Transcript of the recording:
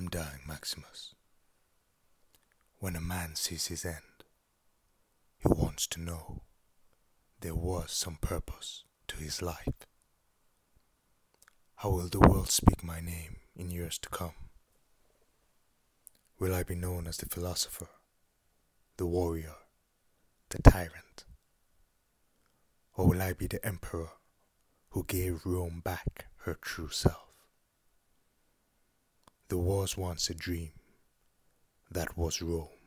dying, Maximus. When a man sees his end, he wants to know there was some purpose to his life. How will the world speak my name in years to come? Will I be known as the philosopher, the warrior, the tyrant? Or will I be the emperor who gave Rome back her true self? There was once a dream that was Rome.